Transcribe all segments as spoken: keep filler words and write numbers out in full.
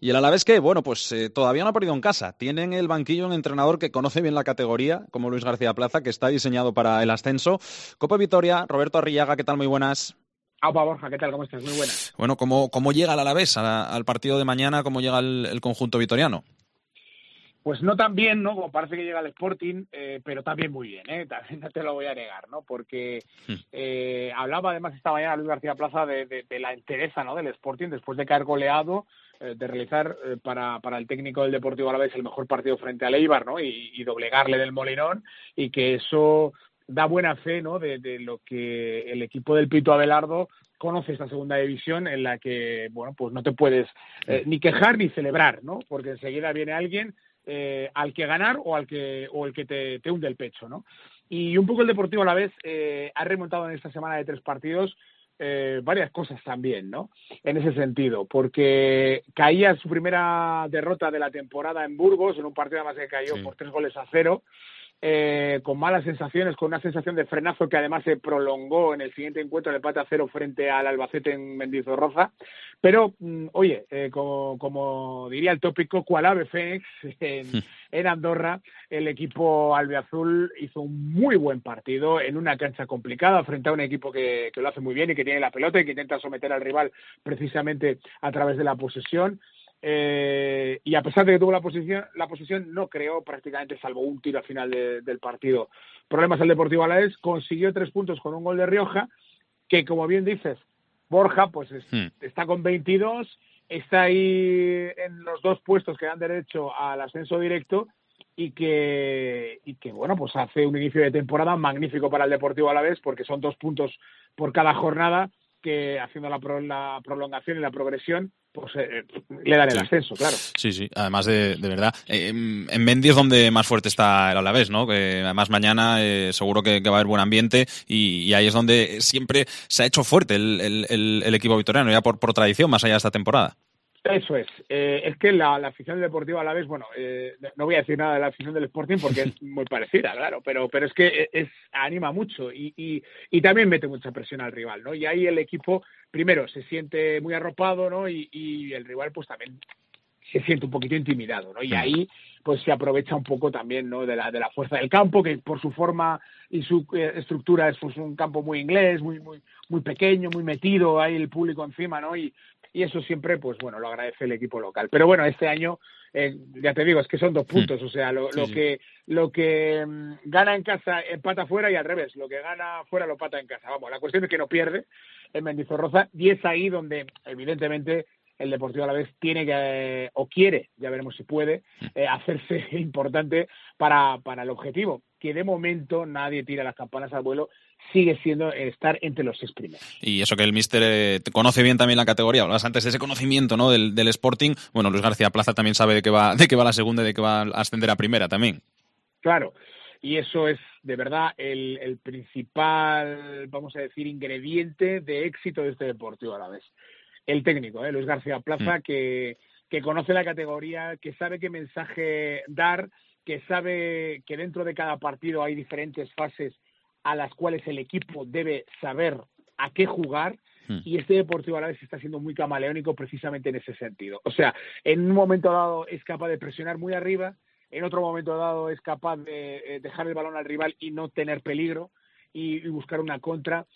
Y el Alavés que, bueno, pues eh, todavía no ha perdido en casa. Tienen el banquillo un entrenador que conoce bien la categoría, como Luis García Plaza, que está diseñado para el ascenso. Copa Vitoria, Roberto Arrillaga, ¿qué tal? Muy buenas. Aupa, Borja, ¿qué tal? ¿Cómo estás? Muy buenas. Bueno, ¿cómo, cómo llega el Alavés a, al partido de mañana? ¿Cómo llega el, el conjunto vitoriano? Pues no tan bien, ¿no? Como parece que llega el Sporting, eh, pero también muy bien, ¿eh? También no te lo voy a negar, ¿no? Porque eh, hablaba además esta mañana Luis García Plaza de, de, de la entereza, ¿no? Del Sporting después de caer goleado, eh, de realizar eh, para, para el técnico del Deportivo Alavés el mejor partido frente al Eibar, ¿no? Y, y doblegarle del Molinón, y que eso da buena fe, ¿no? De, de lo que el equipo del Pito Abelardo conoce esta segunda división, en la que, bueno, pues no te puedes eh, ni quejar ni celebrar, ¿no? Porque enseguida viene alguien Eh, al que ganar o al que o el que te, te hunde el pecho, ¿no? Y un poco el Deportivo Alavés eh, ha remontado en esta semana de tres partidos eh, varias cosas también, ¿no? En ese sentido, porque caía su primera derrota de la temporada en Burgos, en un partido además que cayó sí. por tres goles a cero, eh, con malas sensaciones, con una sensación de frenazo que además se prolongó en el siguiente encuentro, el empate a cero frente al Albacete en Mendizorroza. Pero, mm, oye, eh, como, como diría el tópico, cual ave fénix, en, en Andorra, el equipo albiazul hizo un muy buen partido en una cancha complicada frente a un equipo que, que lo hace muy bien y que tiene la pelota y que intenta someter al rival precisamente a través de la posesión. Eh, y a pesar de que tuvo la posesión, la posesión no creó prácticamente, salvo un tiro al final de, del partido, problemas al Deportivo Alavés. Consiguió tres puntos con un gol de Rioja, que como bien dices, Borja, pues es, hmm. está con veintidós, está ahí en los dos puestos que dan derecho al ascenso directo y que, y que bueno, pues hace un inicio de temporada magnífico para el Deportivo Alavés, porque son dos puntos por cada jornada, que haciendo la, pro, la prolongación y la progresión, pues eh, le dan el sí. ascenso, claro. Sí, sí, además de, de verdad. Eh, en Mendy es donde más fuerte está el Alavés, ¿no? Que además mañana eh, seguro que, que va a haber buen ambiente y, y ahí es donde siempre se ha hecho fuerte el, el, el, el equipo vitoriano, ya por, por tradición, más allá de esta temporada. Eso es. Eh, es que la, la afición del Deportivo Alavés, bueno, eh, no voy a decir nada de la afición del Sporting porque es muy parecida, claro, pero pero es que es anima mucho y, y, y también mete mucha presión al rival, ¿no? Y ahí el equipo, primero, se siente muy arropado, ¿no? Y, y el rival, pues también se siente un poquito intimidado, ¿no? Y ahí, pues se aprovecha un poco también, ¿no? De la, de la fuerza del campo, que por su forma y su eh, estructura es pues un campo muy inglés, muy muy muy pequeño, muy metido, ahí el público encima, ¿no? Y y eso siempre, pues bueno, lo agradece el equipo local. Pero bueno, este año, eh, ya te digo, es que son dos puntos, o sea, lo, sí, lo sí. que lo que um, gana en casa empata fuera y al revés, lo que gana fuera lo empata en casa. Vamos, la cuestión es que no pierde en Mendizorroza y es ahí donde, evidentemente, el Deportivo Alavés tiene que, eh, o quiere, ya veremos si puede, eh, hacerse importante para, para el objetivo, que de momento nadie tira las campanas al vuelo, sigue siendo estar entre los seis primeros. Y eso que el míster eh, conoce bien también la categoría, hablabas antes de ese conocimiento, ¿no? del, del Sporting. Bueno, Luis García Plaza también sabe de qué va, de qué va la segunda y de qué va a ascender a primera también. Claro, y eso es de verdad el, el principal, vamos a decir, ingrediente de éxito de este Deportivo Alavés. El técnico, ¿eh? Luis García Plaza, mm. que, que conoce la categoría, que sabe qué mensaje dar, que sabe que dentro de cada partido hay diferentes fases a las cuales el equipo debe saber a qué jugar, mm. y este Deportivo Alavés está siendo muy camaleónico precisamente en ese sentido. O sea, en un momento dado es capaz de presionar muy arriba, en otro momento dado es capaz de dejar el balón al rival y no tener peligro y, y buscar una contra.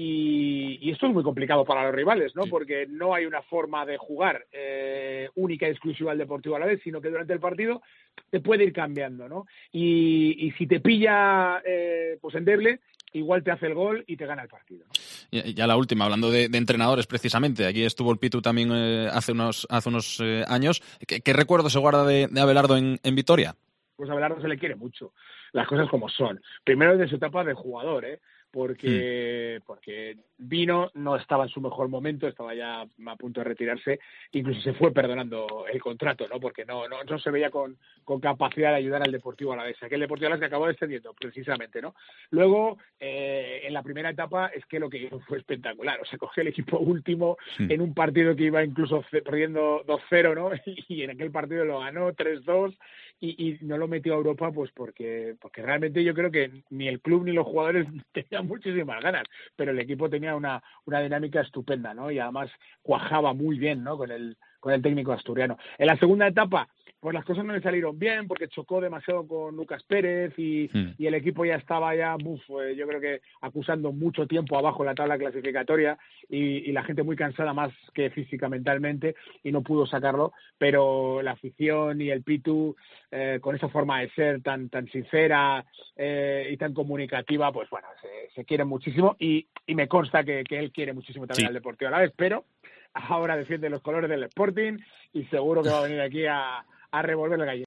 Y, y esto es muy complicado para los rivales, ¿no? Sí. Porque no hay una forma de jugar eh, única y exclusiva al Deportivo Alavés, sino que durante el partido te puede ir cambiando, ¿no? Y, y si te pilla eh, pues endeble, igual te hace el gol y te gana el partido, ¿no? Y ya la última, hablando de, de entrenadores precisamente, aquí estuvo el Pitu también eh, hace unos hace unos eh, años. ¿Qué, qué recuerdo se guarda de, de Abelardo en, en Vitoria? Pues a Abelardo se le quiere mucho, las cosas como son. Primero de su etapa de jugador, ¿eh? Porque, mm. porque vino, no estaba en su mejor momento, estaba ya a punto de retirarse, incluso se fue perdonando el contrato, ¿no? Porque no, no, no se veía con, con capacidad de ayudar al Deportivo Alavés, aquel Deportivo Alavés que acabó descendiendo, precisamente, ¿no? Luego, eh, en la primera etapa, es que lo que hizo fue espectacular, o sea, cogió el equipo último mm. en un partido que iba incluso perdiendo dos cero, ¿no? Y en aquel partido lo ganó tres dos, y, y no lo metió a Europa pues porque porque realmente yo creo que ni el club ni los jugadores tenían muchísimas ganas, pero el equipo tenía una, una dinámica estupenda, ¿no? Y además cuajaba muy bien, ¿no? Con el, con el técnico asturiano. En la segunda etapa, pues las cosas no le salieron bien porque chocó demasiado con Lucas Pérez y, mm. y el equipo ya estaba ya, uf, eh, yo creo que acusando mucho tiempo abajo en la tabla clasificatoria y, y la gente muy cansada más que física, mentalmente, y no pudo sacarlo, pero la afición y el Pitu, eh, con esa forma de ser tan tan sincera eh, y tan comunicativa, pues bueno, se, se quieren muchísimo y, y me consta que, que él quiere muchísimo también sí. al Deportivo Alavés, pero ahora defiende los colores del Sporting y seguro que va a venir aquí a a revolver el gallego.